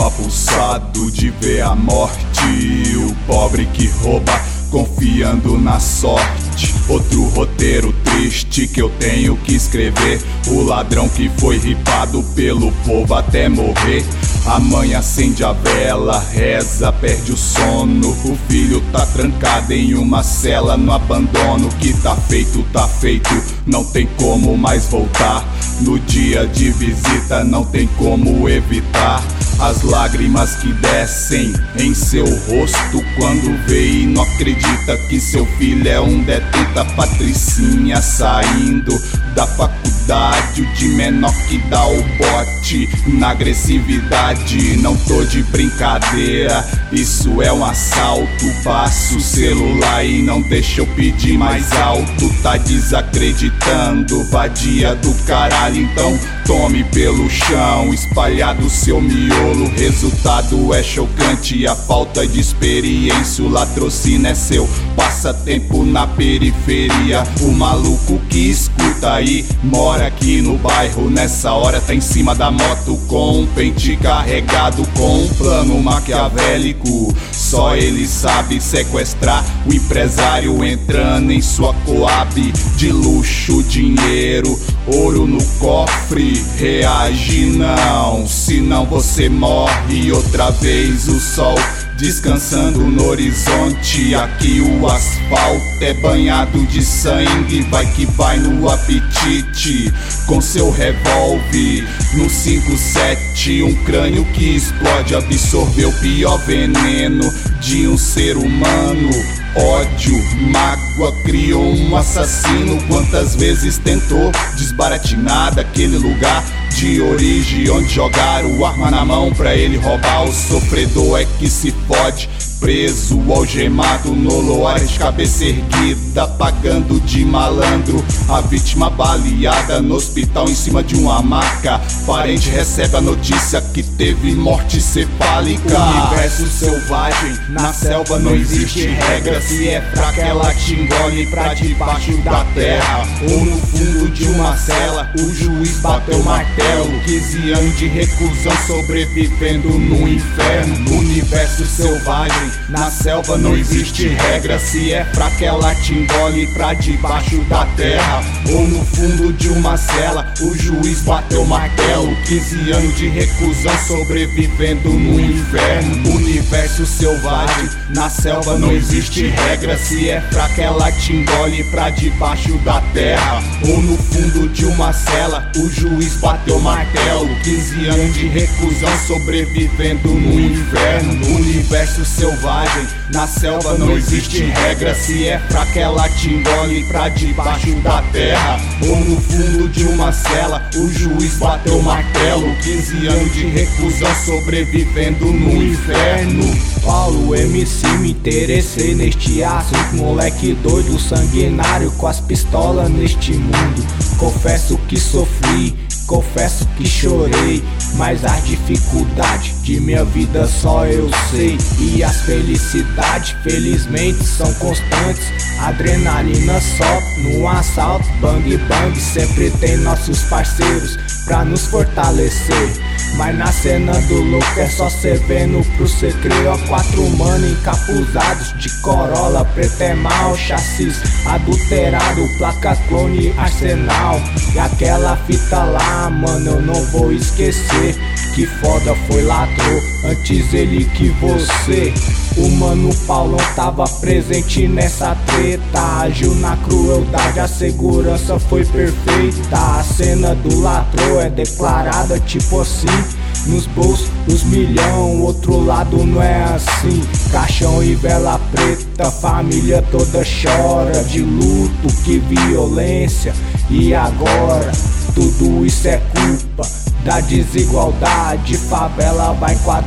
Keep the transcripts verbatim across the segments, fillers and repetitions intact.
empapuçado de ver a morte, o pobre que rouba confiando na sorte. Outro roteiro triste que eu tenho que escrever, o ladrão que foi ripado pelo povo até morrer. A mãe acende a vela, reza, perde o sono. O filho tá trancado em uma cela no abandono. Que tá feito, tá feito, não tem como mais voltar. No dia de visita não tem como evitar as lágrimas que descem em seu rosto quando vê e não acredita que seu filho é um detenta. Patricinha saindo da faculdade, o de menor que dá o bote na agressividade. Não tô de brincadeira, isso é um assalto. Passa o celular e não deixa eu pedir mais alto. Tá desacreditando, vadia do caralho, então tome pelo chão, espalhado seu miolo. Resultado é chocante, a falta de experiência. O latrocínio é seu passatempo na periferia. O maluco que escuta aí mora aqui no bairro. Nessa hora tá em cima da moto com um pente carregado, com um plano maquiavélico. Só ele sabe sequestrar o empresário entrando em sua coab de luxo, dinheiro, ouro no cofre. Reage não, senão você morre. Outra vez o sol descansando no horizonte. Aqui o asfalto é banhado de sangue. Vai que vai no apetite com seu revólver no cinco sete. Um crânio que explode, absorveu o pior veneno de um ser humano. Ódio, mágoa, criou um assassino. Quantas vezes tentou desbaratinar daquele lugar de origem onde jogaram arma na mão pra ele roubar. O sofredor é que se fode, preso, algemado no luar de cabeça erguida, pagando de malandro. A vítima baleada no hospital em cima de uma maca. Parente recebe a notícia que teve morte cefálica. Universo selvagem, na selva não existe regra. Se é fraca ela te engole pra debaixo da terra ou no fundo de uma cela. O juiz bateu o martelo, quinze anos de reclusão sobrevivendo no inferno. Universo selvagem, na selva não existe regra. Se é fraca ela te engole pra debaixo da terra ou no fundo de uma cela. O juiz bateu o martelo, quinze anos de reclusão sobrevivendo no inferno. Universo selvagem, na selva não existe regra. Se é fraca ela te engole pra debaixo da terra ou no fundo de uma cela. O juiz bateu o martelo, quinze anos de reclusão sobrevivendo no inferno. Universo selvagem, na selva não existe regra. Se é fraca ela te engole pra debaixo da terra ou no fundo de uma cela. O juiz bateu o martelo, quinze anos de reclusão sobrevivendo no inferno. Paulo M C, me interessei neste assunto. Moleque doido, sanguinário, com as pistolas neste mundo. Confesso que sofri, confesso que chorei, mas as dificuldades de minha vida só eu sei. E as felicidades, felizmente, são constantes. Adrenalina sobe no assalto, bang bang. Sempre tem nossos parceiros pra nos fortalecer. Mas na cena do louco é só cê vendo pro cê crer. Ó, quatro mano encapuzados de Corolla, preta é mal, chassis adulterado, placa clone, arsenal. E aquela fita lá, mano, eu não vou esquecer. Que foda foi ladrão, antes ele que você. O mano Paulão tava presente nessa treta, agiu na crueldade, a segurança foi perfeita. A cena do ladrão é declarada tipo assim: nos bolsos dos milhão, outro lado não é assim. Caixão e vela preta, família toda chora de luto, que violência. E agora, tudo isso é culpa da desigualdade. Favela vai enquadrar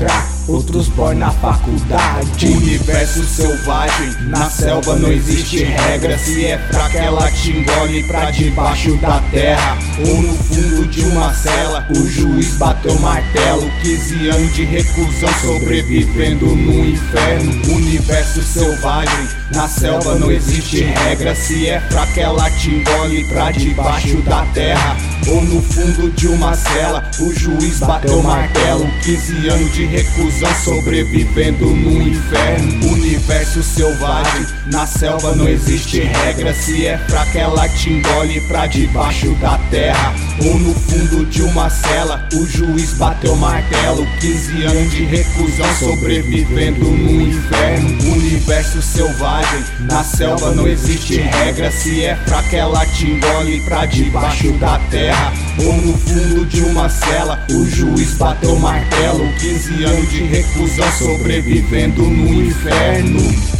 outros boy na faculdade. Universo selvagem, na selva não existe regra. Se é fraca ela te engole pra debaixo da terra ou no fundo de uma cela. O juiz bateu martelo, quinze anos de reclusão, sobrevivendo no inferno. Universo selvagem, na selva não existe regra. Se é fraca ela te engole pra debaixo da terra ou no fundo de uma cela. O juiz bateu martelo, quinze anos de reclusão, sobrevivendo no inferno. Universo selvagem, na selva não existe regra. Se é fraca ela te engole pra debaixo da terra ou no fundo de uma cela. O juiz bateu martelo, quinze anos de reclusão, sobrevivendo no inferno. Universo selvagem, na selva não existe regra. Se é fraca ela te engole pra debaixo da terra ou no fundo de uma cela. O juiz bateu martelo, quinze anos de reclusão, sobrevivendo no inferno.